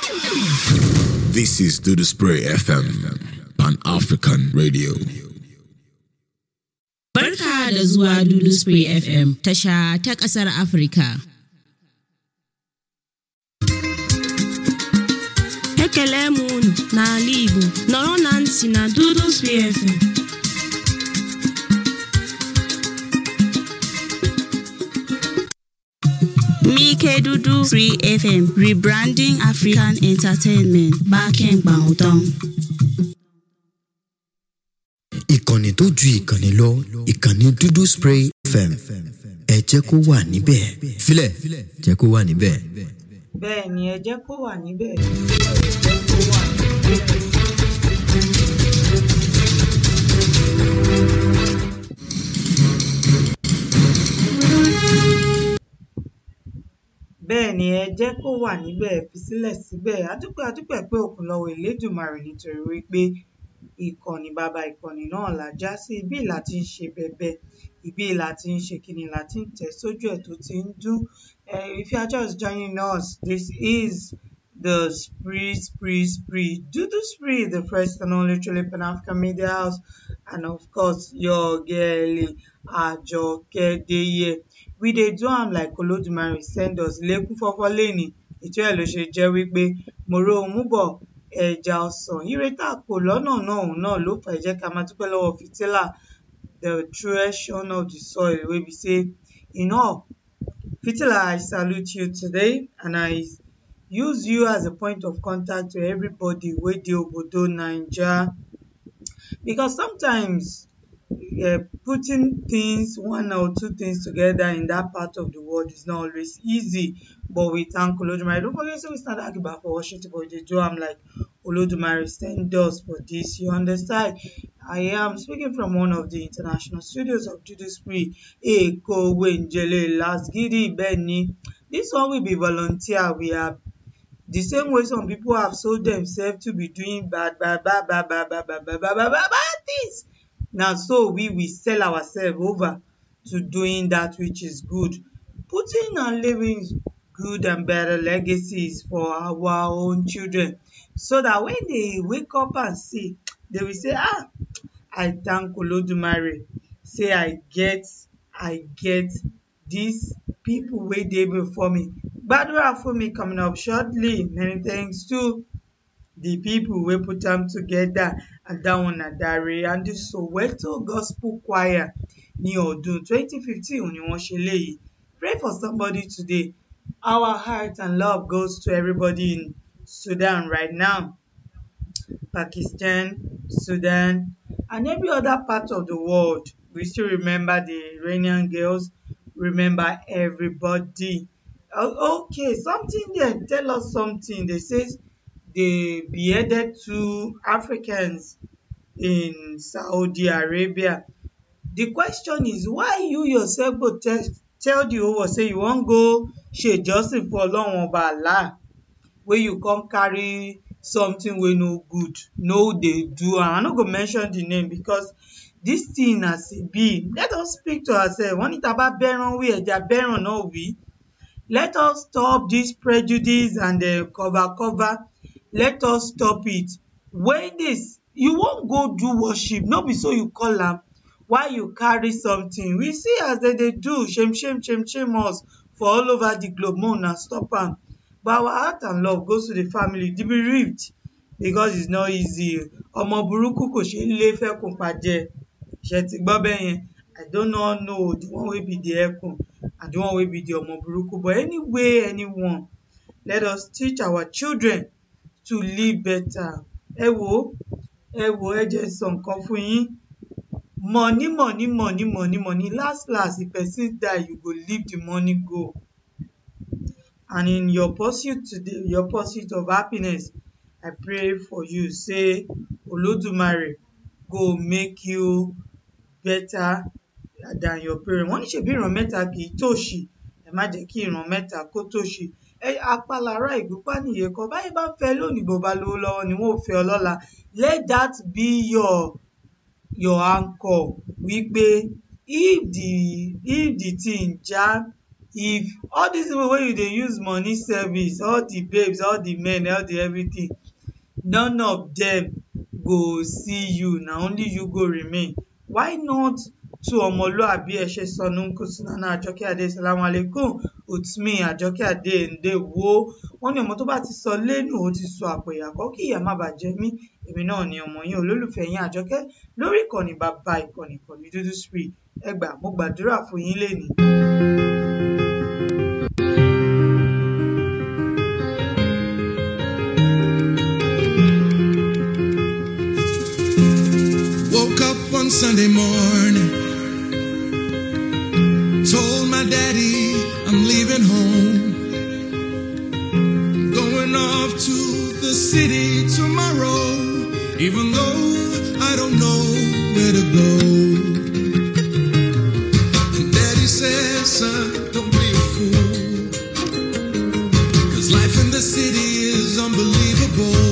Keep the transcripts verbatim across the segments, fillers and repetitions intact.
This is Do the Spray F M, Pan-African Radio. Barka da zuwa Dudu Spray F M, tasha ta ƙasar Afirka. Ekele m unu n'ala Igbo, nọrọ na ntị na Dudu Spray F M. Mike Dudu Spray F M, rebranding African entertainment, backing Bangtan. Ìkànnì tó ju ìkànnì lọ, ìkànnì Dudu Spray F M. Ẹ jẹ́ kó wà níbẹ̀. Filẹ̀, jẹ́ kó wà níbẹ̀. Bẹ́ẹ̀ ni ẹ jẹ́ kó wà níbẹ̀. Ẹ jẹ́ kó wà níbẹ̀. Bẹ́ẹ̀ ni ẹ jẹ́ kó wà níbẹ̀, fi sílẹ̀ síbẹ̀. Adúpẹ́ adúpẹ́ pé òkun lọ́wọ́ Elédùmarè nítorí wípé ìkànnì bàbá ìkànnì náà là já sí ibi là ti ń ṣe bẹ̀bẹ̀, ibi là ti ń ṣe kíni là ti ń tẹ̀ sójú ẹ̀ tó ti ń dún. Uh, if you are just joining us, this is the Spree Spree Spree Dudu Spree, the first and only truly Pan-African media house, and of course your girlie Ajoke Deye. We dey do am like Olódùmarè send us lekun fọ́fọ́ lẹ́ni. Ètò ẹ̀ ló ṣe jẹ́ wípé mo ro òun mú bọ̀ ẹja ọsàn ìrètà kò lọ́nà náà òun náà ló fà jẹ́ ká máa dúpẹ́ lọ́wọ́ fìtílà, the truest son of the soil wey be say you know. Fitila, I salute you today and I use you as a point of contact to everybody wey dey obodo Naija, because sometimes uh, putting things, one or two things together in that part of the world is not always easy, but we thank Olódùmarè. Don't forget, so we start Agiba for Washington, but they do am like Olódùmarè send us for this. You understand? I am speaking from one of the international studios of Dudu Spree, Eko Wenjele Lasgidi Benny. This one will be volunteer. We are the same way some people have sold themselves to be doing bad, bad, bad, bad, bad, bad, bad, bad, bad, bad, bad things. Now, so we will sell ourselves over to doing that which is good, putting and living good and better legacies for our own children, so that when they wake up and see, they will say, ah, I thank Olódùmarè, say I get, I get these people wey dey before me. Gbàdúrà fún mi coming up shortly. Many thanks to the people wey put them together, and that one na Dare and the Soweto Gospel Choir ní ọdún twenty fifteen ni wọ́n ṣe léyìí. Pray for somebody today. Our heart and love goes to everybody in Sudan right now, Pakistan, Sudan, and every other part of the world. We still remember the Iranian girls, remember everybody. Okay, something there, tell us something. They say they beheaded two Africans in Saudi Arabia. The question is, why you yourself go tell, tell the whole world, say you wan go ṣe ìjọsìn for Ọlọ́run Ọba Allah, wey you come carry something wey no good, no dey do. And I no go mention the name because this thing as e be, let us speak to ourselves. Wọ́n ní tá bá bẹ́ràn wí ẹja bẹ́ràn náà wí. Let us stop this prejudice and uh, cover cover. Let us stop it. When this, you won't go do worship, no be so you call am. Why you carry something? We see as they, they do, shame, shame, shame, shame us for all over the globe. More now stop am. But our heart and love goes to the family, the bereaved, because it's not easy. Ọmọ burúkú kò ṣe lé fẹ́ kún pàjẹ́. Ṣé ti gbọ́ bẹ́ẹ̀ yẹn? I don't know, know the one wey be the ẹkùn and the one wey be the ọmọ burúkú. But anyway, anyone, let us teach our children to live better. Ẹ wo, ẹ wo, ẹ jẹ́ sọ nǹkan fún yín. Money, money, money, money, money. Last, last, if person die, you go leave the money go. And in your pursuit today, your pursuit of happiness, I pray for you. Say, Olódùmarè go make you better than your parents. Wọ́n ní ṣe bí ìran mẹ́ta kì í tòṣì. Ẹ má jẹ́ kí ìran mẹ́ta kó tòṣì. Ẹ apálára ìgúnpá nìyẹn kan. Báyìí bá fẹ́ lónìí bó bá lówó lọ́wọ́ ni wọ́n ò fẹ́ ọ lọ́la. Let that be your your anchor. Wípé if the if the thing ja if all these people wey you dey use money service, all the babes, all the men, all the everything, none of them go see you, na only you go remain. Why not to ọmọlúàbí ẹ ṣe sọnù nkú Sunana Àjọkẹ́ Adé Salamu Alaikum Utmi Àjọkẹ́ Adé ǹdè wo wọ́n ní ọmọ tó bá ti sọ lẹ́nu ó ti sọ àpò ìyàkọ́ kí ìyà má bàa jẹ mí. Èmi náà ni ọmọ yín olólùfẹ́ yín Àjọkẹ́ lórí ìkànnì bàbá ìkànnì ìkànnì Dúdú Spree. Ẹ gbà mo gbàdúrà fún yín lénìí. Woke up one Sunday morning, told my daddy I'm leaving home, going off to the city tomorrow, even though I don't know where to go. And daddy says, son, don't be a fool, 'cause life in the city is unbelievable.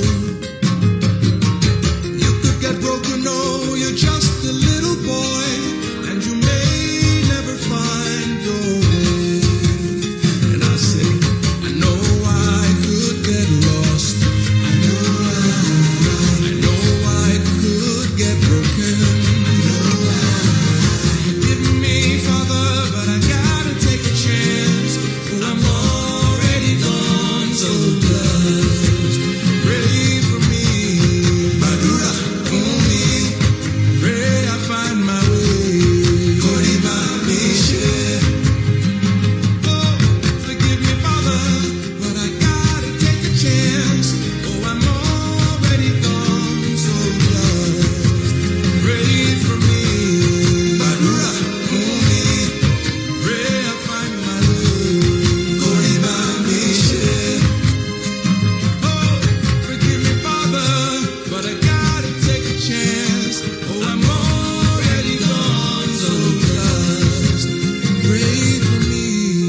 You could get broken, no, you're just a little boy, and you may never find your way. And I say, I know I could get lost, I know I, I know I could get broken, I know I, forgive me, Father, but I gotta take a chance. I'm already gone, so just pray for me, Badura for me, pray I find my way. Koriba Mishe. Oh, forgive me, Father, but I gotta take a chance. Oh, I'm already gone, so just pray for me, Badura for me, pray I find my way. Koriba Mishe. Oh, forgive me, Father, but I gotta take a chance. Oh, I'm already gone, so just pray for me.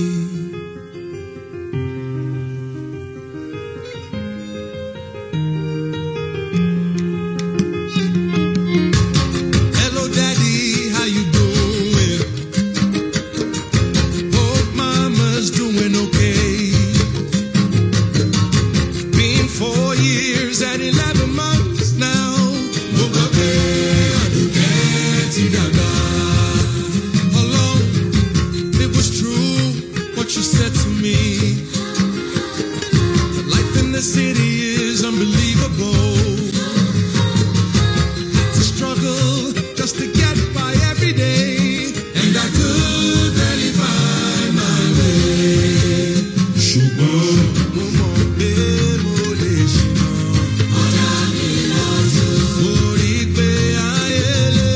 Hello, Daddy, how you doing? Hope Mama's doing okay. Been four years and eleven months now. Woke up there, I do get it alone. It was true what you said to me. Life in the city is unbelievable. It's a struggle just to get by every day, and I could barely find my way. Ṣùgbọ́n mo mọ̀ pé mo lè ṣìnà. Mo rí pé ayé lè.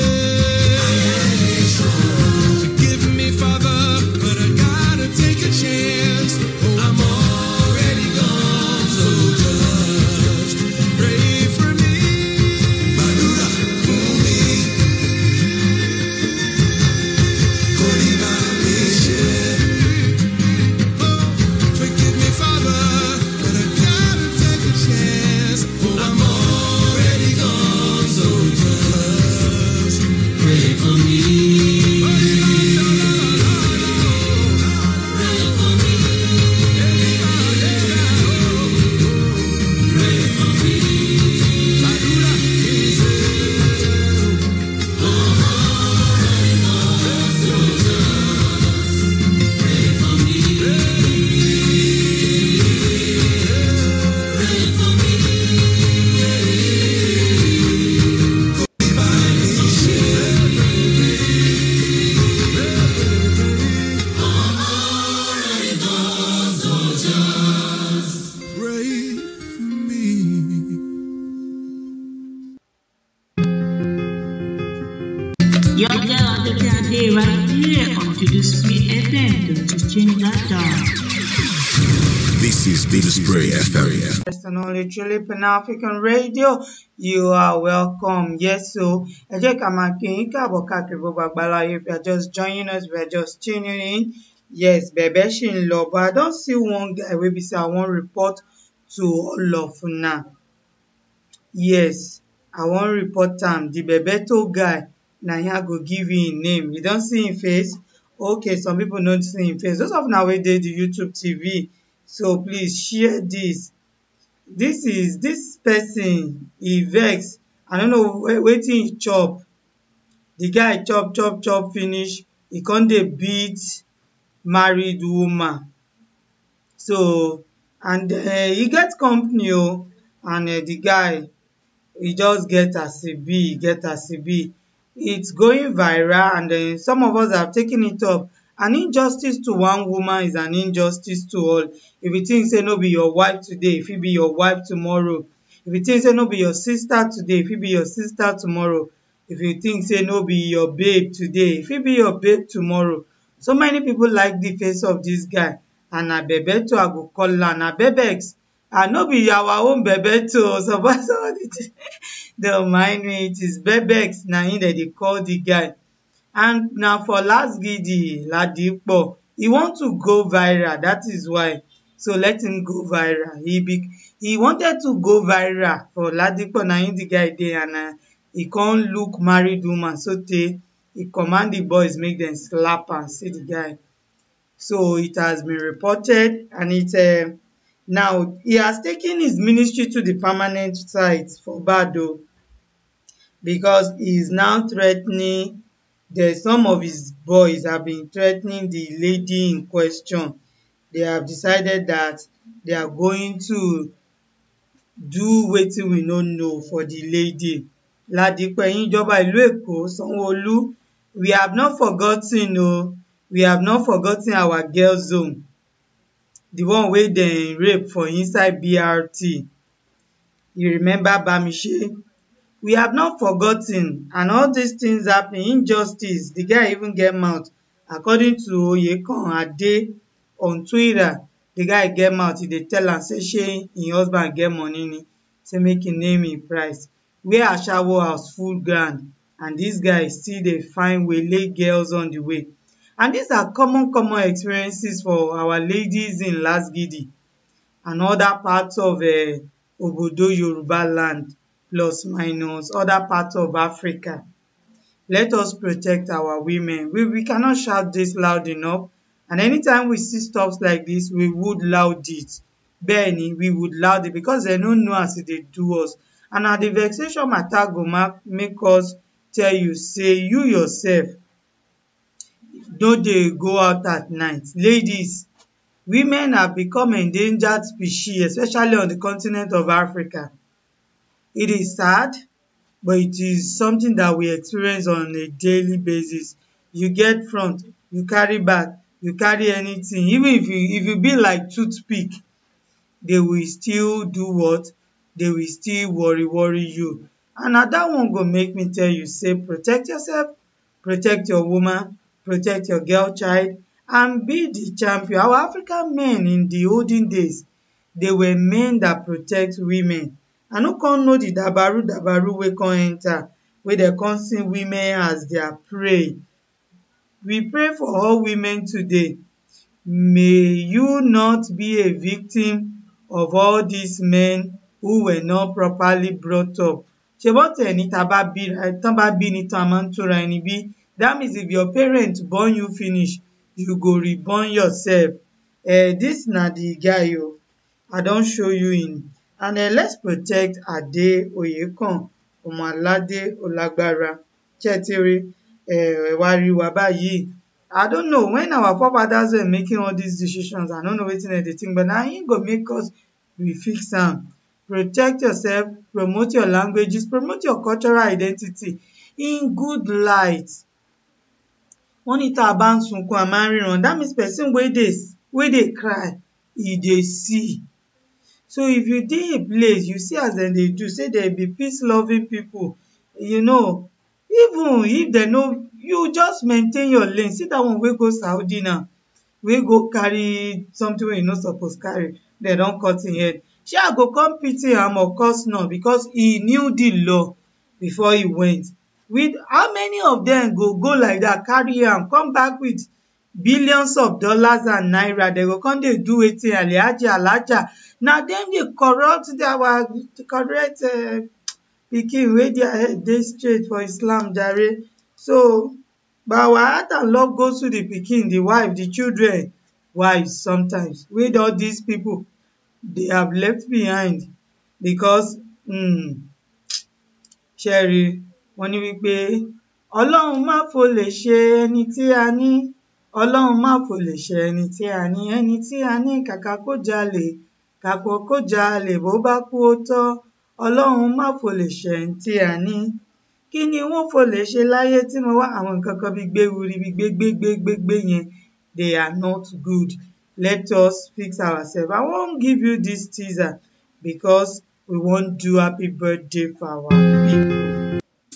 Forgive me, Father, but I gotta take a chance. Oh, I'm already gone, so just pray for me. Badura for me. Koriba Mishe. Oh, forgive me, Father, but I gotta take a chance. Oh, I'm already gone, so just pray for me. Pray for me. Your girl Àjọkẹ́ Adé right here on Dúdú Spree F M. Don't just change that dial. This is Dúdú Spree F M. First and only truly Pan-African Radio, you are welcome. Yes, so ẹ jẹ́ ká máa kí yín káàbọ̀ káàkiri gbogbo àgbáláyé. If you are just joining us, we are just tuning in. Yes, bẹ̀bẹ̀ ṣì ń lọ, but I don see one guy wey be say I wan report to all of una. Yes, I wan report am. The Bebeto guy, na him I go give you him name. You don see him face? Okay, some people no see him face. Those of una wey dey the YouTube T V, so please share this. This is this person, he vex. I don't know wetin he chop. The guy chop chop chop finish, he come dey beat married woman. So and uh, he get company o, and uh, the guy he just get as e be, he get as e be. It's going viral, and then some of us have taken it up. An injustice to one woman is an injustice to all. If you think say no be your wife today, if it be your wife tomorrow. If you think say no be your sister today, if it be your sister tomorrow. If you think say no be your babe today, if it be your babe tomorrow. So many people like the face of this guy, and na Bebeto I go call am, na Bebex. And no be our own Bebeto. Suppose somebody don't mind me, it is Bebex. Na him that they call the guy. And now for last gidi Ladipo, he want to go viral. That is why. So let him go viral. He be, he wanted to go viral for Ladipo. Now him the guy there, and uh, he can't look married woman. So they, he command the boys make them slap and see the guy. So it has been reported, and it uh, now he has taken his ministry to the permanent site for Bado, because he is now threatening. There's some of his boys have been threatening the lady in question. They have decided that they are going to do wetin we no know for the lady. Ladipo ẹ̀yin ìjọba ìlú Èkó, Sanwo-Olu, we have not forgotten o. We have not forgotten our girl zone. The one wey dem rape for inside B R T. You remember Bamishe? We have not forgotten, and all these things happening, injustice. The guy even get mouth. According to Oyekan Ade on Twitter, the guy get mouth. He dey tell am say shey him husband get money ni, say make him name him price. Where Ashawo house full ground, and this guy still dey find wele girls on the way. And these are common common experiences for our ladies in Lasgidi and other parts of uh, Obodo Yoruba land, plus minus other parts of Africa. Let us protect our women. We, we cannot shout this loud enough. And anytime we see stuff like this, we would loud it. Benny, we would loud it, because they don't know as they do us. And at the vexation matter go make us tell you, say you yourself, don't they go out at night. Ladies, women have become endangered species, especially on the continent of Africa. It is sad, but it is something that we experience on a daily basis. You get front, you carry back, you carry anything. Even if you if you be like toothpick, they will still do what? They will still worry worry you. And na that one go make me tell you, say protect yourself, protect your woman, protect your girl child, and be the champion. Our African men in the olden days, they were men that protect women. I no come know the dabaru dabaru wey come enter, wey dem come see women as their prey. We pray for all women today. May you not be a victim of all these men who were not properly brought up. Ṣebọ́ tẹ̀ ní tá bá bí tán bá bí ní tán máa ń túra ẹni bí. That means if your parents born you finish, you go reborn yourself. Uh, this na the guy o. I don show you him. And uh, let's protect Ade Oyekan, Omalade Olagbara, Chetiri, Wari Wabayi. I don't know, when our forefathers were making all these decisions, I don't know wetin they think, but now he go make us we fix am. Protect yourself, promote your languages, promote your cultural identity in good light. Wọ́n ní tá a bá ń sunkún a máa ń ríran. That means person wey dey wey dey cry, e dey see. So if you dey a place, you see as dem dey do, say there be peace-loving people, you know, even if dem no, you just maintain your lane. See that one wey go Saudi now, wey go carry something wey you no suppose carry, dem don cut him head. Shey I go come pity am? Of course not, because he knew the law before he went. With how many of them go go like that, carry am, come back with billions of dollars and naira? They go come dey do wetin Alhaji Alhaja. Na dem dey corrupt our correct uh, pikin wey their head dey straight for Islam jare. So But our heart and love goes to the pikin, the wife, the children, wives sometimes, wey all these people they have left behind because um ṣẹ́rí wọ́n ní wípé ọlọ́run má fò lè ṣe ẹni tí a ní ọlọ́run má fò lè ṣe ẹni tí a ní ẹni tí a ní kàkà kó jalè kàkà kó jalè bó bá kú ó tọ́ ọlọ́run má fò lè ṣe ẹni tí a ní kí ni wọ́n fò lè ṣe láyé tí mo wá àwọn nǹkan kan bí gbéwuri bí gbégbégbégbé yẹn they are not good. Let us fix ourselves. I won't give you this teaser because we won't do happy birthday for our people.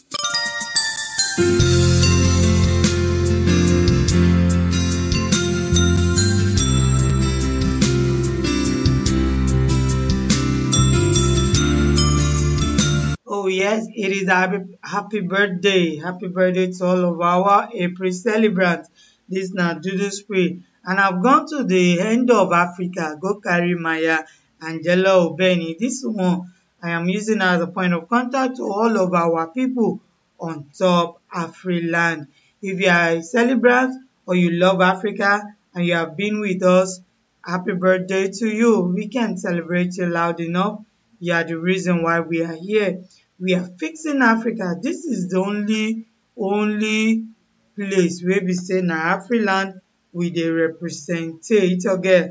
Oh yes, it is a happy, happy birthday. Happy birthday to all of our April celebrants. This na Dudu Spray. And I've gone to the end of Africa, go carry Maya Angela Obeni. This one I am using as a point of contact to all of our people on top Afriland. If you are a celebrant or you love Africa and you have been with us, happy birthday to you. We can't celebrate you loud enough. You are the reason why we are here. We are fixing Africa. This is the only, only place where we say na Afriland we dey representate oge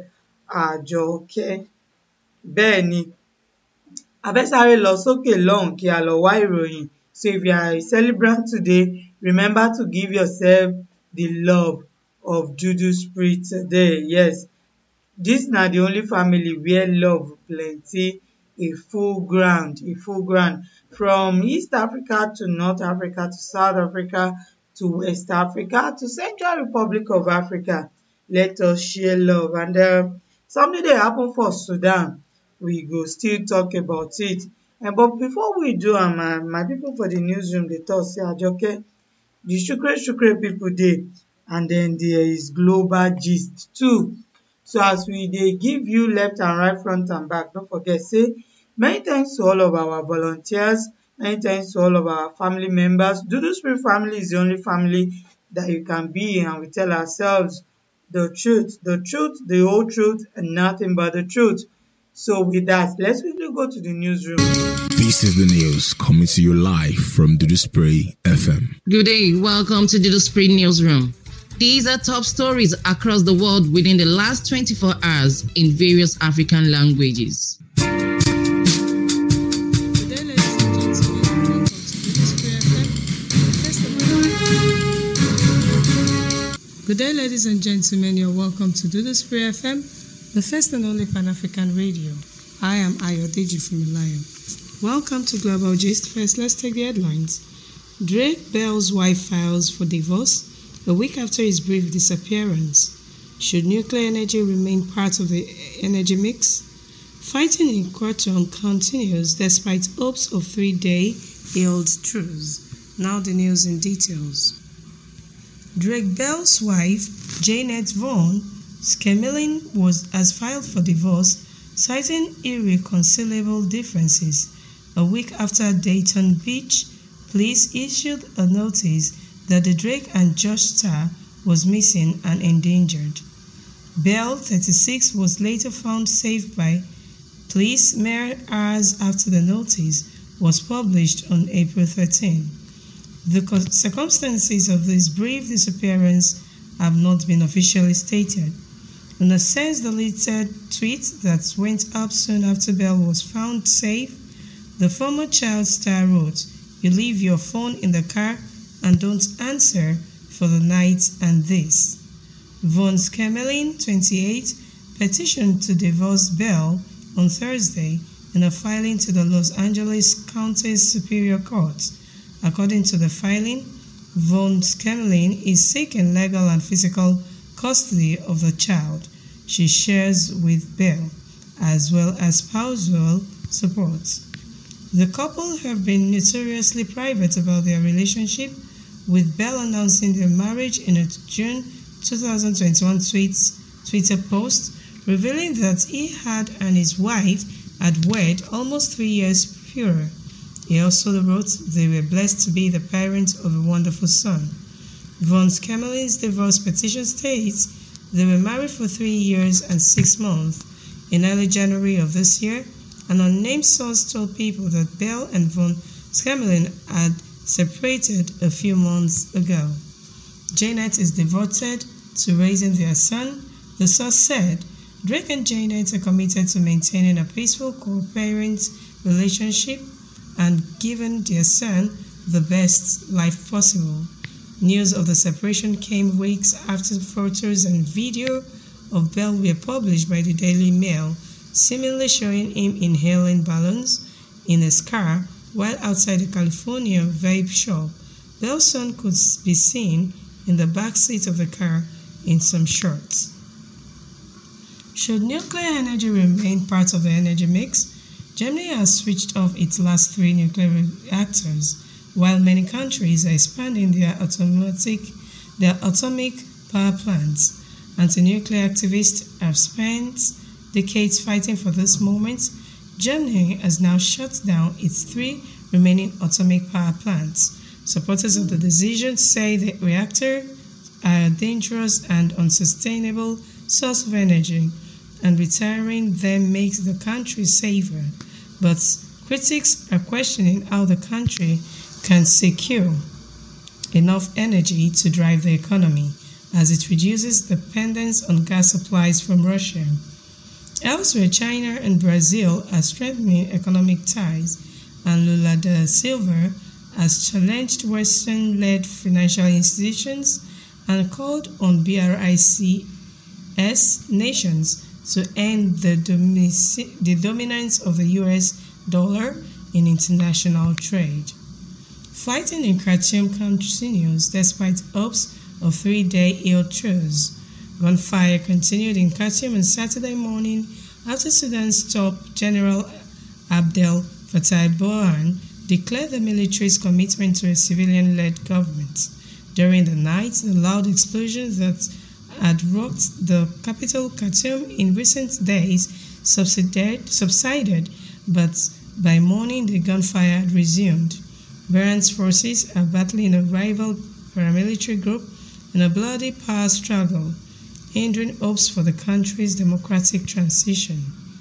Àjọkẹ́. Bẹ́ẹ̀ ni, a fẹ́ sáré lọ sókè lọ́hùn kí a lọ wá ìròyìn. So if you are a celebrant today, remember to give yourself the love of Dudu Spray today. Yes, this na the only family where love plenty, a full ground, a full ground. From East Africa to North Africa to South Africa to West Africa to Central Republic of Africa. Let us share love. And uh, something that happened for Sudan, we go still talk about it. And but before we do, um, uh, my people for the newsroom, they talk say Àjọkẹ́, the shukre shukre people dey, and then there is global gist too. So as we dey give you left and right, front and back, don't forget say many thanks to all of our volunteers. Many thanks to all of our family members. Dudu Spray family is the only family that you can be in, and we tell ourselves the truth, the truth, the whole truth, and nothing but the truth. So with that, let's quickly go to the newsroom. This is the news coming to you live from Dudu Spray F M. Good day, welcome to Dudu Spray Newsroom. These are top stories across the world within the last twenty-four hours in various African languages. Good day, ladies and gentlemen. You're welcome to Dudu Spray F M, the first and only Pan-African radio. I am Ayodeji from Ilayo. Welcome to Global Gist. First, let's take the headlines. Drake Bell's wife files for divorce a week after his brief disappearance. Should nuclear energy remain part of the energy mix? Fighting in Khartoum continues despite hopes of three-day healed truce. Now the news in details. Drake Bell's wife, Janet Vaughn Skemilling, was has filed for divorce, citing irreconcilable differences. A week after Dayton Beach, police issued a notice that the Drake and Josh star was missing and endangered. Bell, thirty-six, was later found safe by police mere hours after the notice was published on April thirteenth. The circumstances of this brief disappearance have not been officially stated. In a sense-deleted tweet that went up soon after Bell was found safe, the former child star wrote, "You leave your phone in the car and don't answer for the night and this." Von Skemilling, twenty-eight, petitioned to divorce Bell on Thursday in a filing to the Los Angeles County Superior Court. According to the filing, Von Skemilling is seeking legal and physical custody of the child she shares with Bell, as well as spousal support. The couple have been notoriously private about their relationship, with Bell announcing their marriage in a June twenty twenty-one tweet, Twitter post, revealing that he had and his wife had wed almost three years prior. He also wrote they were blessed to be the parents of a wonderful son. Von Scamelin's divorce petition states they were married for three years and six months. In early January of this year, an unnamed source told people that Bell and Von Scamelin had separated a few months ago. Janet is devoted to raising their son, the source said. Drake and Janet are committed to maintaining a peaceful co-parent relationship and giving their son the best life possible. News of the separation came weeks after photos and video of Bell were published by the Daily Mail, seemingly showing him inhaling balloons in his car while outside a California vape shop. Bell's son could be seen in the back seat of the car in some shorts. Should nuclear energy remain part of the energy mix? Germany has switched off its last three nuclear reactors, while many countries are expanding their automatic, their atomic power plants. Anti-nuclear activists have spent decades fighting for this moment. Germany has now shut down its three remaining atomic power plants. Supporters of the decision say the reactors are a dangerous and unsustainable source of energy, and retiring them makes the country safer. But critics are questioning how the country can secure enough energy to drive the economy, as it reduces dependence on gas supplies from Russia. Elsewhere, China and Brazil are strengthening economic ties, and Lula da Silva has challenged Western-led financial institutions and called on B R I C S nations to end the, domi- the dominance of the U S dollar in international trade. Fighting in Khartoum continues despite hopes of three-day ill truce. Gunfire continued in Khartoum on Saturday morning after Sudan's top General Abdel Fattah Burhan declared the military's commitment to a civilian-led government. During the night, the loud explosions that had rocked the capital Khartoum in recent days subsided, subsided, but by morning the gunfire had resumed. Burhan's forces are battling a rival paramilitary group in a bloody power struggle, hindering hopes for the country's democratic transition.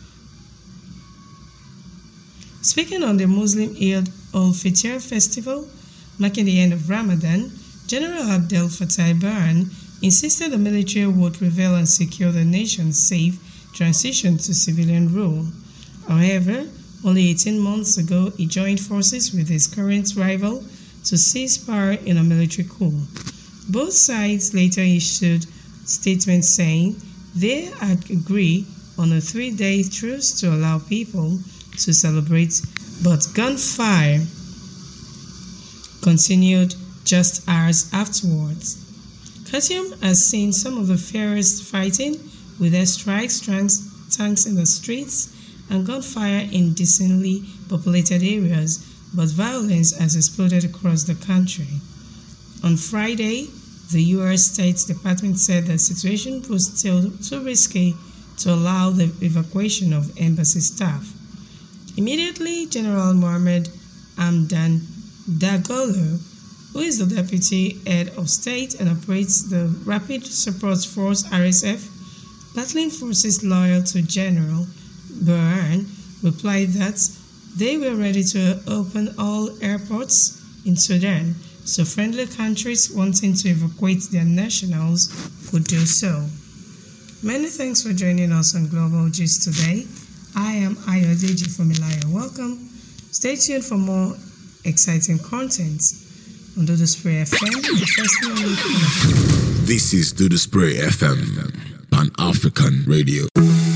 Speaking on the Muslim Eid al-Fitr festival, marking the end of Ramadan, General Abdel Fattah Burhan insisted the military would prevail and secure the nation's safe transition to civilian rule. However, only eighteen months ago, he joined forces with his current rival to seize power in a military coup. Both sides later issued statements saying they had agreed on a three-day truce to allow people to celebrate, but gunfire continued just hours afterwards. Khartoum has seen some of the fiercest fighting, with airstrikes, tanks, tanks in the streets, and gunfire in densely populated areas, but violence has exploded across the country. On Friday, the U S State Department said the situation was still too risky to allow the evacuation of embassy staff. Immediately, General Mohammed Hamdan Dagalo, who is the deputy head of state and operates the Rapid Support Force R S F, battling forces loyal to General Burhan, replied that they were ready to open all airports in Sudan, so friendly countries wanting to evacuate their nationals could do so. Many thanks for joining us on Global Gist today. I am Ayodeji Fumilaya. Welcome. Stay tuned for more exciting content on Dodo Spray F M. This is Dodo Spray F M, Pan-African Radio.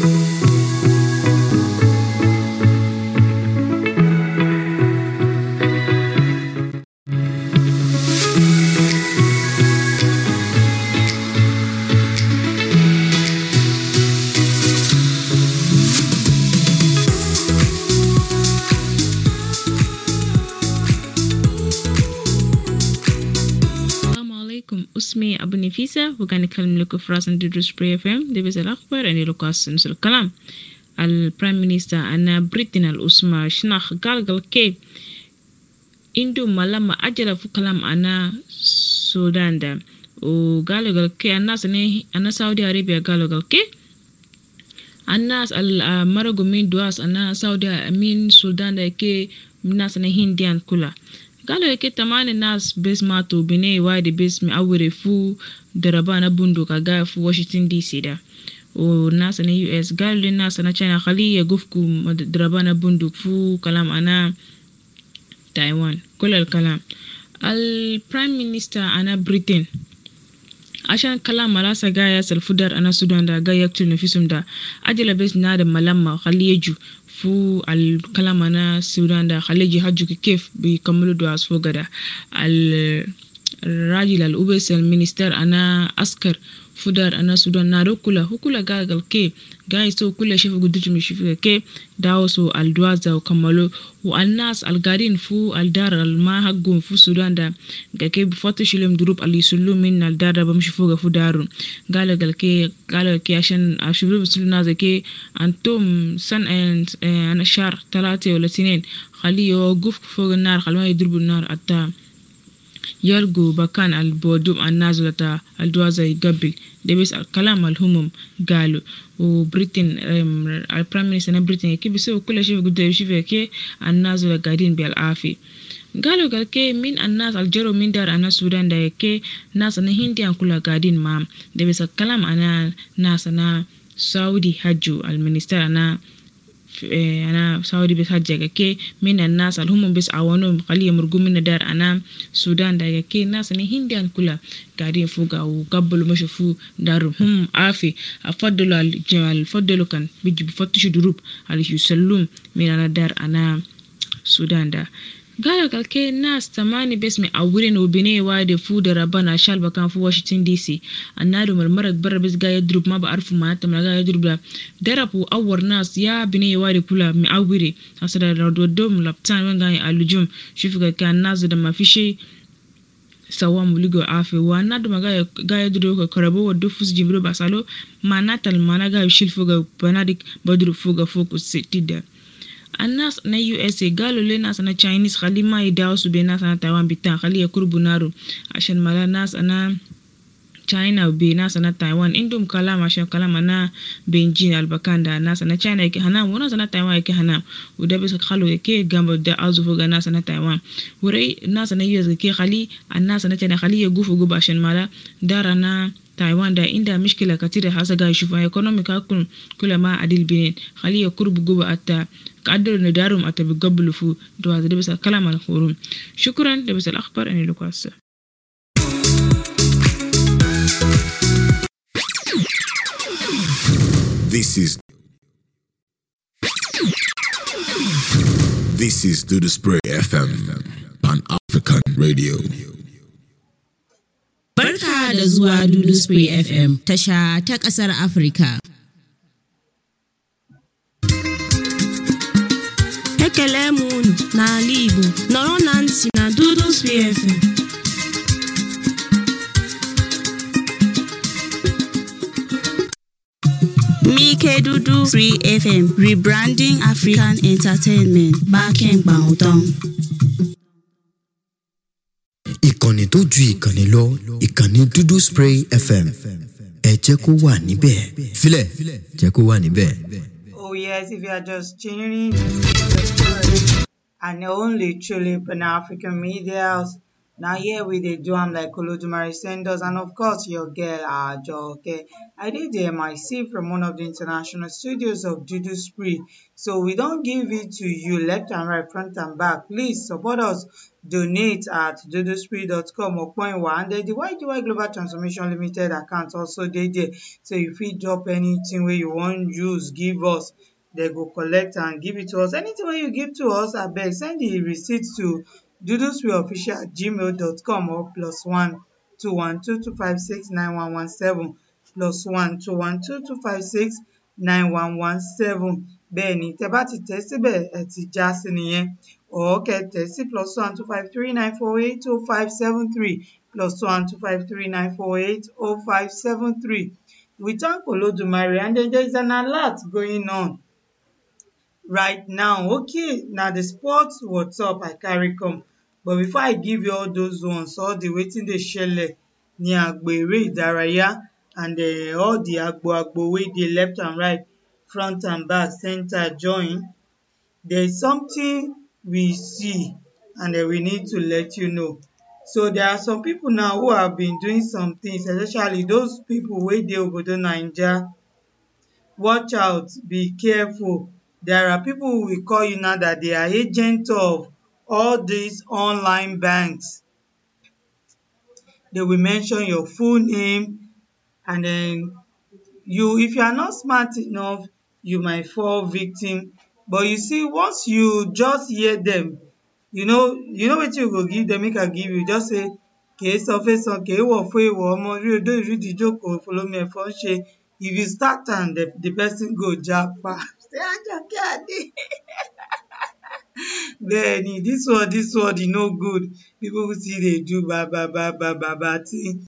اسمي أبو نفيسة وكان أكلم لكم في راس ندرس سبري اف ام دي بس الأخبار أني لوكاس نسل الكلام البرايم مينيستر أنا بريتنا الأسمى شناخ قال قال كي إندو ملما أجل في كلام أنا Sudan da o galogal ke annas ne anna Saudi Arabia galogal ke annas al marago min duas anna Saudi min Sudan da ke nas na hindian kula galo ke tamani nas bes mato bine wide bes mi awre fu daraba na bundu ka ga fu Washington D C da o nas na U S galo nas na China khali ya gufku daraba na bundu fu kalam ana Taiwan kulal kalam al prime minister ana Britain ashan kalam malasa gaya salfudar ana Sudan da ga yaktu nafisum da ajala bes na da malamma khaliyeju fu al kalam ana Sudan da khaliyeji hajju kif bi kamalu do asfo gada al rajil al ubesel minister ana askar fudar ana Sudan na rokula hukula gagal ke gai so kula shifu gudutu mi shifu ke dawo so al duaza kamalo wa annas al garin fu al dar al ma haggum fu Sudan da ga ke foto shilem durup al yusulu min al dar da bam shifu ga fu darun galagal ke galagal ke ashan ashuru suluna zake antum san and ana shar talate wala tinin khali yo guf fu nar khalma yidrubu nar atta يلقوا بكان البودوم النازلة الدوازة قبل دبس الكلام الهمم قالوا وبريتن البريم مينستر بريتن كي بيسوي كل شيء قد يشوفه كي النازلة قاعدين بالعافية قالوا قال كي من الناس الجرو من دار أنا السودان ده كي ناس أنا هندي أن كلها قاعدين مام دبس الكلام أنا ناس أنا سعودي حجو المينستر أنا أنا سعودي بس حاجة كي من الناس اللي هم بس عوانهم خليه مرجو من دار أنا السودان ده كي ناس أنا هنديان كلها قاعدين فوق وقبلوا ما شافوا دارهم هم عافي أفضلوا الجمال فضلوا كان بيجي بفتشوا دروب على يسلم من أنا دار أنا السودان ده قال قال كي ناس تماني بس من أولين وبني وايد فود ربنا شال بكان في واشنطن دي سي النار مرمرك برا بس قاعد يضرب ما بعرف ما تمر قاعد يضرب دربوا أول ناس يا بني وايد كلها من أولي أصلا لو دوم لبتان وين قاعد يعالجهم شوف كان الناس ده ما في شيء سوا ملقوا عافية وانا دم قاعد قاعد يضرب كربو ودفوس جبرو بسالو ما ناتل ما نقاعد يشيل فوق بنادك بدرو فوق فوق الستي ده الناس na U S A قالوا للناس أنا Chinese خلي ما يداوسوا بيناس أنا تايوان بيتان خلي يقربوا نارو عشان مالا ناس أنا China وبيناس أنا تايوان عندهم كلام عشان كلام أنا بينجين البكان ده ناس أنا China يك هنام وناس أنا تايوان يك هنام وده بس خلوا يكى جنب ده أزوفوا ناس أنا تايوان وري ناس أنا U S يكى خلي الناس أنا China خلي يقفوا جوب عشان مالا دار أنا تايوان ده عندها مشكلة كتير حاسة قاعد يشوفها إيكونوميك كل كل ما عدل بين خلي يقربوا جوب أتا قدروا ندارهم أتا بيقبلوا فو دوا ده بس كلام الخروم شكرا ده بس الأخبار أني لكواسة This is This is Do the Spray F M, Pan African Radio. Barka da zuwa Dudu Spray F M, tasha ta ƙasar Afirka. Ekele m unu n'ala Igbo, nọrọ na ntị na Dudu Spray F M. Mike Dudu Spray F M, rebranding African entertainment, backing Bangotong. ìkànnì tó ju ìkànnì lọ ìkànnì Dúdú Spray F M ẹ jẹ́ kó wà níbẹ̀ filẹ̀ jẹ́ kó wà níbẹ̀. Oh yes, if you are just tuning in, and only truly Pan-African media. Now here we dey do am like Olodumare send us, and of course your girl Ajoke. I did the M I C from one of the international studios of Dudu Spray. So we don't give it to you left and right, front and back. Please support us. Donate at duduspray dot com or point one. And then the Y G Y Global Transformation Limited account also dey there. So if you drop anything where you want use, give us. They go collect and give it to us. Anything where you give to us, abeg send the receipt to dudusprayofficial at gmail dot com or plus one two one two two five six nine one one seven plus one two one two two five six nine one one seven. Bẹ́ẹ̀ni tẹ́ bá ti tẹ̀ síbẹ̀ ẹ ti já sí nìyẹn. Or kẹ́ tẹ̀ sí plus one two five three nine four eight oh five seven three plus one two five three nine four eight oh five seven three. We thank Olodumare, and then there is an alert going on right now. Okay, now the sports what's up I carry come. But before I give you all those ones, all the wetin dey ṣẹlẹ̀ ní agbo eré ìdárayá and um all the agbo agbo wey dey left and right, front and back, center, join, there is something we see and um we need to let you know. So there are some people now who have been doing some things, especially those people wey dey obodo Naija. Watch out, be careful. There are people who will call you now that they are agent of all these online banks. They will mention your full name, and then you, if you are not smart enough, you might fall victim. But you see, once you just hear them, you know you know wetin you go give them, make I give you, just say kèé sọ fẹ́sàn, kèé wọ̀ fún èèwọ̀, ọmọ orí odó ìrídìí jókòó, folómi ẹ̀fọ́ ń ṣe. If you start am, the the person go japa. Say Ajoke Ade. Bẹ́ẹ̀ni, this one this one e no good. People still dey do bad bad bad bad bad bad thing.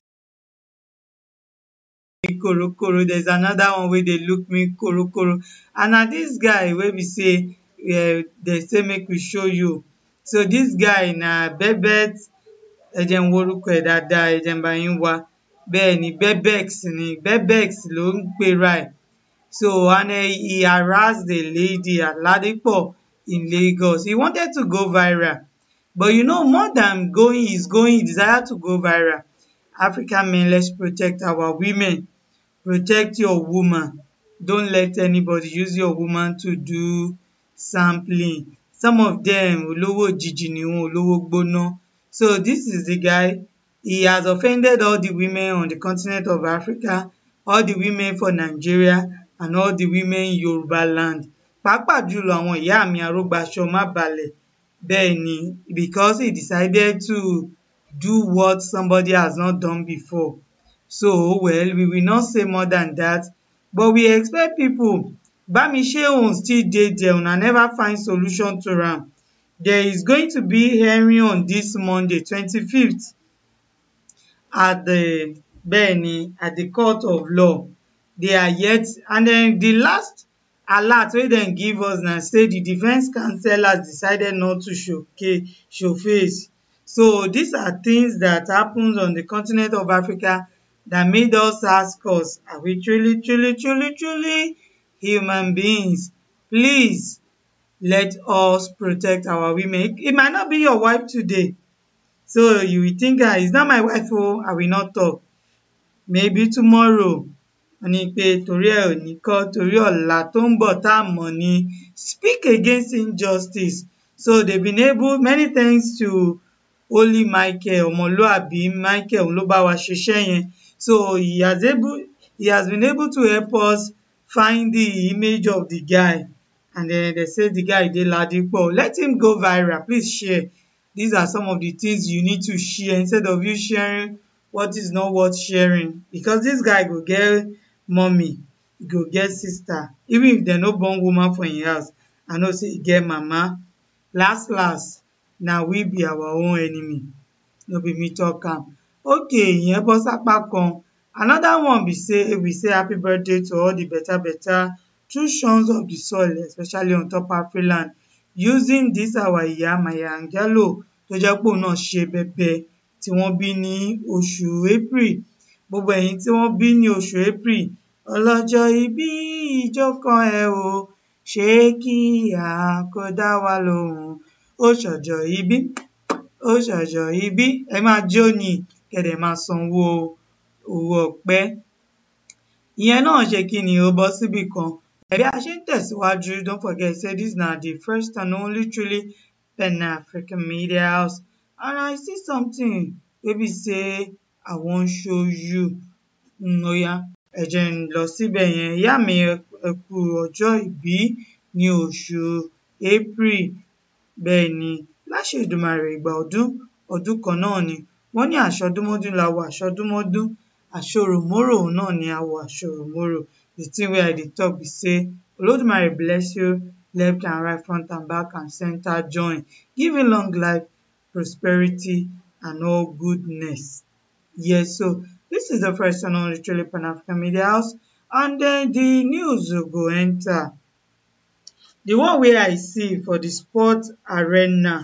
Korokoro, there's another one wey dey look me korokoro, and na this guy wey be say um dey say make we show you. So this guy na Bebet, ẹ jẹ́ n wo orúkọ ẹ̀ dáadáa, ẹ jẹ́ n bá yín wá. Bẹ́ẹ̀ni, Bebex ni, Bebex ló ń pera ẹ̀. So and um he harassed the lady at Ladipo in Lagos. He wanted to go viral, but you know, more than going is going, he desire to go viral. African men, let's protect our women. Protect your woman. Don't let anybody use your woman to do sampling. Some of them olówó òjijì ni wọn, olówó gbóná. So this is the guy. He has offended all the women on the continent of Africa, all the women for Nigeria, and all the women in Yoruba land. Pàápàá jùlọ àwọn ìyá mi arógbaṣọ má balẹ̀. Bẹ́ẹ̀ni, because he decided to do what somebody has not done before. So, well, we will not say more than that, but we expect people. Bámiṣé own still dey there, una never find solution to am. There is going to be hearing on this Monday, twenty-fifth, at the bẹ́ẹ̀ni at the court of law. They are yet, and then the last alert wey dem give us na say the defence counsel has decided not to showcase showface. So these are things that happens on the continent of Africa that made us ask us, are we truly truly truly truly human beings? Please let us protect our women. It, it might not be your wife today, so you will think, ah, it's not my wife, oh, I will not talk. Maybe tomorrow. Wọ́n ní pé torí ẹ̀ ò ní kọ́, torí ọ̀la tó ń bọ̀ tá a mọ̀ ni. Speak against injustice. So they've been able, many thanks to Holy Michael, ọmọlúàbí Michael ló bá wa ṣiṣẹ́ yẹn. So he has able, he has been able to help us find the image of the guy, and then they say the guy dey Ladipo. Let him go viral. Please share. These are some of the things you need to share instead of you sharing what is not worth sharing, because this guy go get mommy, he go get sister. Even if dem no born woman for im house, I know say e get mama. Last last, na we be our own enemy. No be me talk am. Okay, ìyẹn bọ́ sápá kan. Another one be say we say happy birthday to all the better better true sons of the soil, especially on top Afriland, using this our ìyá Maya Angelou tó jẹ́ pé òun náà ṣe bẹbẹ tí wọ́n bí ní oṣù April. Gbogbo ẹ̀yin tí wọ́n bí ní oṣù April, ọlọ́jọ́ ìbí ìjọ kan ẹ o, ṣé kí a kó dá wa lóhùn, ó ṣọjọ́ ìbí, ó ṣọjọ́ ìbí. Ẹ máa jó ni, kẹ̀dẹ̀ máa sanwó owó ọpẹ́. Ìyẹn náà ṣe kí ni, ó bọ́ síbì kan. Bí a ṣe ń tẹ̀síwájú, don't forget say this na the first and only truly Pan-African media house, and I see something wey be say I wan show you. um Oya, ẹ jẹ́ n lọ síbẹ̀ yẹn. Ìyá mi ẹ kú ọjọ́ ìbí ní oṣù April. Bẹ́ẹ̀ni, láṣẹ Èdùmàrè, ìgbà ọdún ọdún kan náà ni. Wọ́n ní àṣọdúnmọ́dún la wọ àṣọdúnmọ́dún, àṣoròmórò náà ni a wọ àṣoròmórò. The thing wey I dey talk be say Olódùmarè bless you left and right, front and back and center join. Give you long life, prosperity and all goodness. Yes, so this is the first and only truly Pan-African media house, and then the news go enter. The one wey I see for the sport arena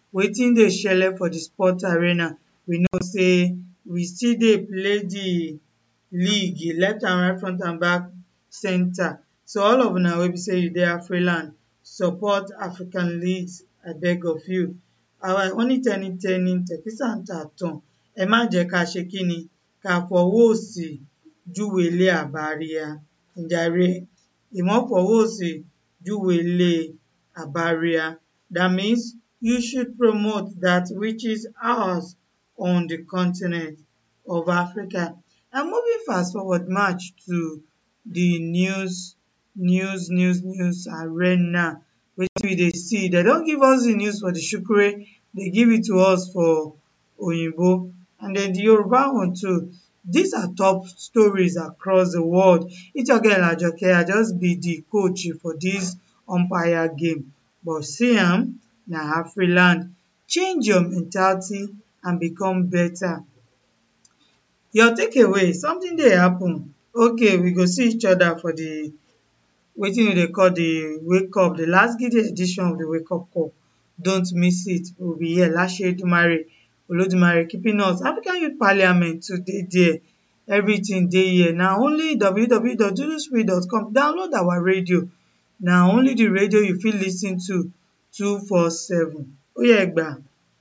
wetin dey shele for the sport arena. We know say we still dey play the league left and right, front and back, center. So all of una wey be say you dey Afriland, support African leagues, abeg of you. Our only tẹni tẹni tẹkísà ń tà tán, ẹ má jẹ́ ká ṣe kíni, ká fọwọ́ òsì júwe ilé àbáríà. Ǹjàre, ìmọ̀ fọwọ́ òsì júwe ilé àbáríà. That means you should promote that which is ours on the continent of Africa. And moving fast forward march to the news, news, news, news arena. Wetin we dey see, they don give us the news for the Shukure, they give it to us for Oyinbo, and then the Yoruba one too. These are top stories across the world. It's your girl Ajoke, I just be the coach for this umpire game. But see am, na Afriland. Change your mentality and become better. Your takeaway, something dey happen. Okay, we go see each other for the wetin we dey call the wake up, the last gidi edition of the wake up call. Don't miss it. We'll be here. Lashe Dumare, Olodumare keeping us. African Youth Parliament today there. Everything dey here. Now only w w w dot duduspree dot com. Download our radio. Now only the radio you fit listen to two four seven. Oya Egba.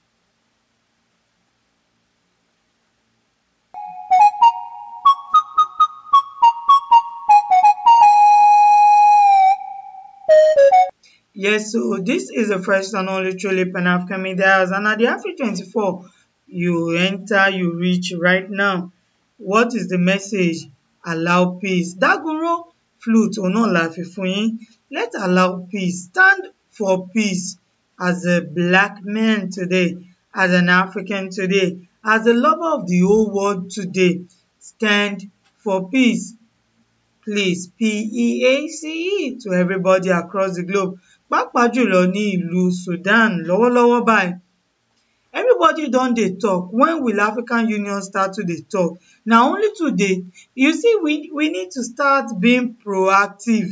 Yes, so this is the first and only truly Pan-African Media House, and at the Afri twenty-four, you enter, you reach right now. What is the message? Allow peace. Dagoro flute Ona la fi fún yín. Let's allow peace. Stand for peace as a black man today, as an African today, as a lover of the whole world today. Stand for peace. Please, P E A C E to everybody across the globe. Pàápàá jùlọ ní ìlú Sudan lọ́wọ́lọ́wọ́ báyìí. Everybody don dey talk. When will African Union start to dey talk? Na only today. You see, we, we need to start being proactive.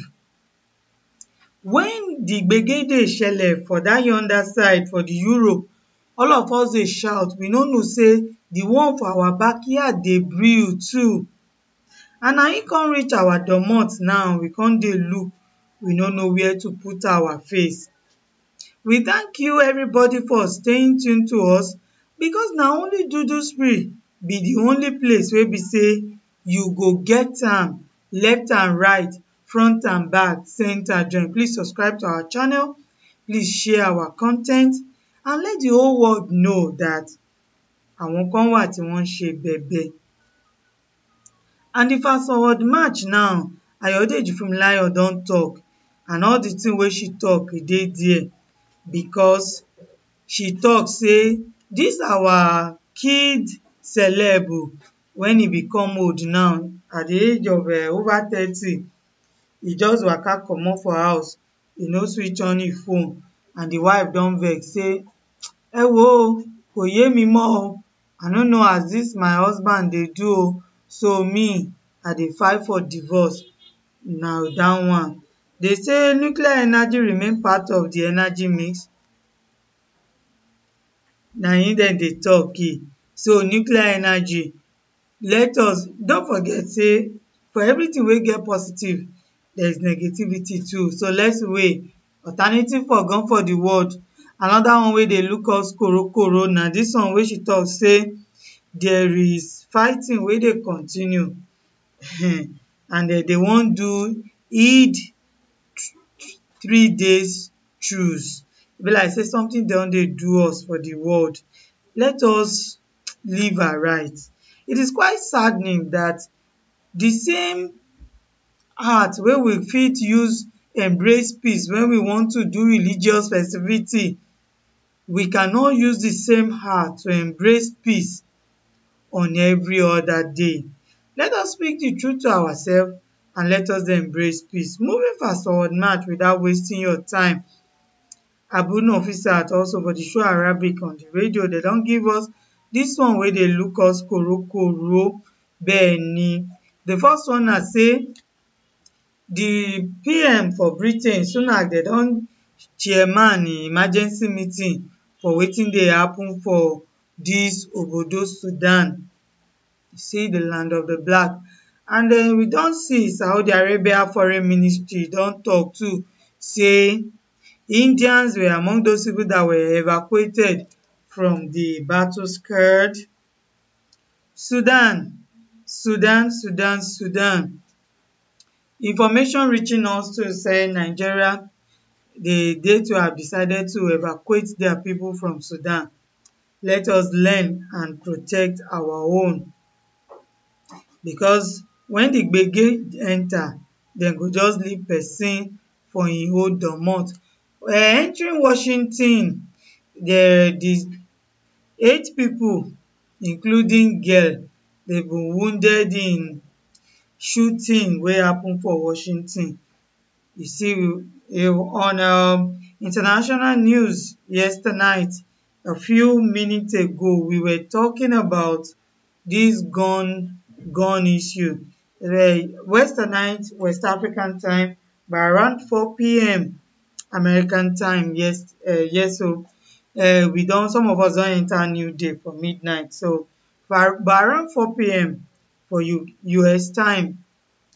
When the gbege dey shele for that yonder side, for the Europe, all of us dey shout. We no know say the one for our backyard dey brew too. And na im come reach our domot now. We come dey look. We no know where to put our face. We thank you everybody for staying tuned to us, because na only Duduspree be the only place wey be say you go get am left and right, front and back, center join. Please subscribe to our channel. Please share our content and let the whole world know that àwọn kan wà tí wọ́n ń ṣe bẹ̀bẹ̀. And the fast forward march now, Ayodeji Funmilayo don talk, and all the thing wey she talk, e dey there, because she talk say this our kid celeb, when he become old now at the age of uh, over thirty, he just waka comot for house, he no switch on him phone, and the wife don vex say, ẹ wo kò yé mi mọ́ o, I no know as this my husband dey do o, so me I dey fight for divorce. Now that one, they say nuclear energy remain part of the energy mix. Na im dem dey talk eh. So nuclear energy, let us don't forget say for everything wey get positive, there is negativity too. So let's weigh alternative for gone for the world. Another one wey dey look us korokoro na this one wey she talk say there is fighting wey dey continue. And uh, they wan do Eid three days truce. E be like say something don dey do us for the world. Let us live aright. It is quite saddening that the same heart wey we fit use embrace peace when we want to do religious festivity, we cannot use the same heart to embrace peace on every other day. Let us speak the truth to ourselves and let us embrace peace. Moving fast forward march without wasting your time. Abunu Officer also for the show Arabic on the radio, they don give us this one wey dey look us korokoro bẹ́ẹ̀ni. The first one na say the P M for Britain, Sunak, they don chairman emergency meeting for wetin dey happen for dis obodo Sudan. You see the land of the black. And then we don see Saudi Arabia foreign ministry don talk too, say Indians were among those people that were evacuated from the battle-scarred Sudan. Sudan, Sudan, Sudan. Information reaching us to say Nigeria, they, they too have decided to evacuate their people from Sudan. Let us learn and protect our own. Because when the gbege enter, dem go just leave person for im own domot. Uh, entering Washington, the, the eight people, including girl, they been wounded in shooting wey happen for Washington. You see, on um, international news yesterday night, a few minutes ago, we were talking about this gun gun issue. Uh, Western night, West African time, by around four p m American time. Yes, uh, yes. So uh, we don't. Some of us don't enter New Day for midnight. So by, by around four p m for U, U S time,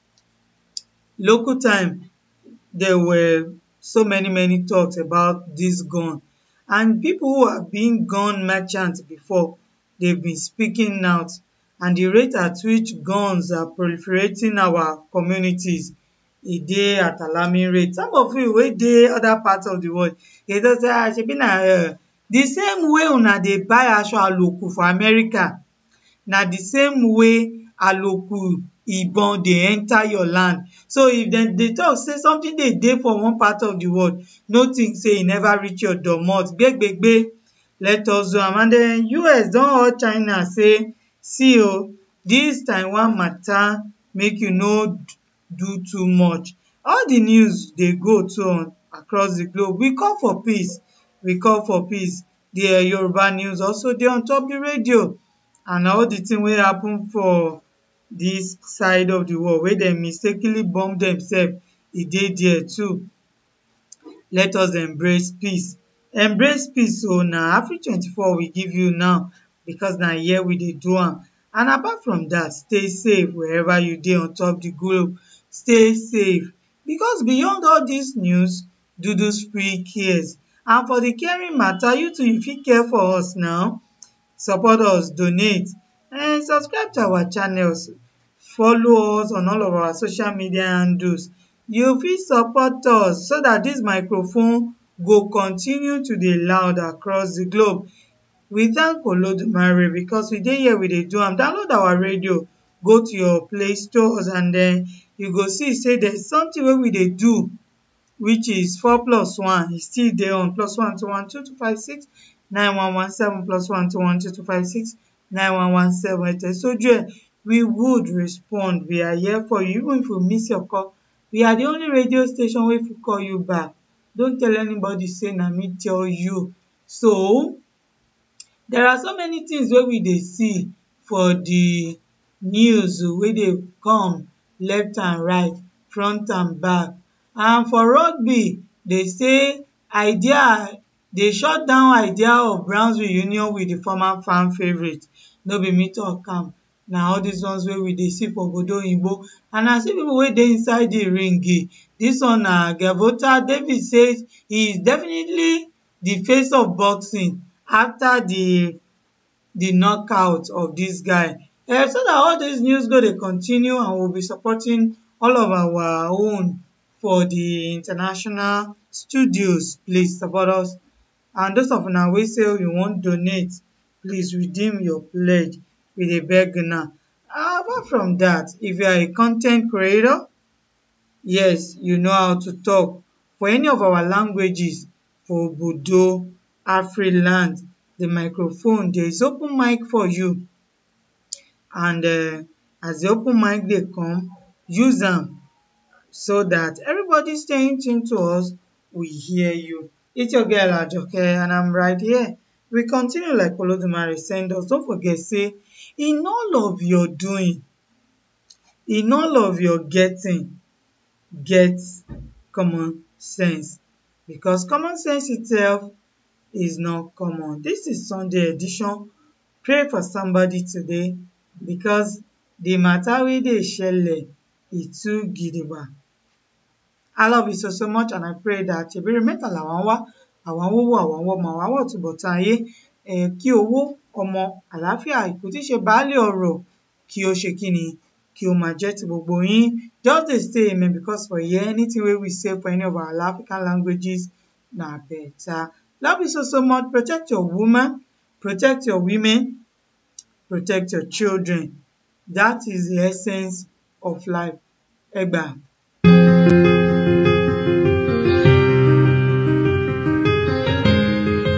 local time, there were so many many talks about this gun, and people who have been gun merchants before, they've been speaking out, and the rate at which guns are proliferating our communities, e dey at alarming rate. Some of you wey dey other parts of the world, they don say, ah, shebi na uh, the same way una dey buy aso aloku for America, na the same way aloku ibon dey enter your land. So if dem dey talk say something dey dey for one part of the world, no think say e never reach your domot. Gbegbegbe, let us do am. And then U S don urge China say, see o, this Taiwan matter make you no do too much. All the news dey go to on across the globe. We call for peace. We call for peace. The uh, Yoruba news also dey on top the radio, and all the thing wey happen for this side of the world wey dem mistakenly bomb themselves, e dey there too. Let us embrace peace. Embrace peace. So na Afri twenty-four we give you now, because na here we dey do am. And apart from that, stay safe wherever you dey on top the globe. Stay safe, because beyond all this news, Dudu Spree cares. And for the caring matter, you too, you fit care for us now. Support us, donate, and subscribe to our channels. Follow us on all of our social media handles. You fit support us so that this microphone go continue to dey loud across the globe. We thank Olodumare because we dey here, we dey do am. Download our radio, go to your Play Stores, and then you go see say there's something wey we dey do, which is four plus one. E still dey on plus one two one two two five six nine one one seven, plus one two one two two five six nine one one seven. So we would respond. We are here for you. Even if we miss your call, we are the only radio station wey fit call you back. Don't tell anybody say na me tell you. So there are so many things wey we dey see for the news wey dey come left and right, front and back. And for rugby, they say idea, they shut down idea of Browns reunion with the former fan favourite. No be me talk am. Na all these ones wey we dey see for obodo oyinbo. And I see people wey dey inside the ring. This one na Gervonta David says he is definitely the face of boxing after the the knockout of this guy. Uh, so that all these news go dey continue, and we'll be supporting all of our own for the international studios. Please support us. And those of una wey say you wan donate, please redeem your pledge. We dey beg una. Apart from that, if you are a content creator, yes, you know how to talk for any of our languages for obodo Afriland, the microphone, there is open mic for you. And uh, as the open mic dey come, use am so that everybody staying tuned to us will hear you. It's your girl Ajoke, and I'm right here. We continue like Olodumare send us. Don't forget, say, in all of your doing, in all of your getting, get common sense. Because common sense itself is not common. This is Sunday edition. Pray for somebody today because the matter wey dey shele e too gidigba. I love you so so much and I pray that ìbéèrè mẹ́ta làwọn wá àwọn wówó àwọn wọ́mọ àwọn wọ̀ túbọ̀ tán ayé eh, kí owó ọmọ àlàáfíà ìkú tí ṣe baálé ọ̀rọ̀ kí ó ṣe kí ni kí ó máa jẹ́ ti gbogbo yín. Just dey say amen because for here anything wey we say for any of our African languages na better. Love you so so much. Protect your woman, protect your women, protect your children. That is the essence of life. Egba.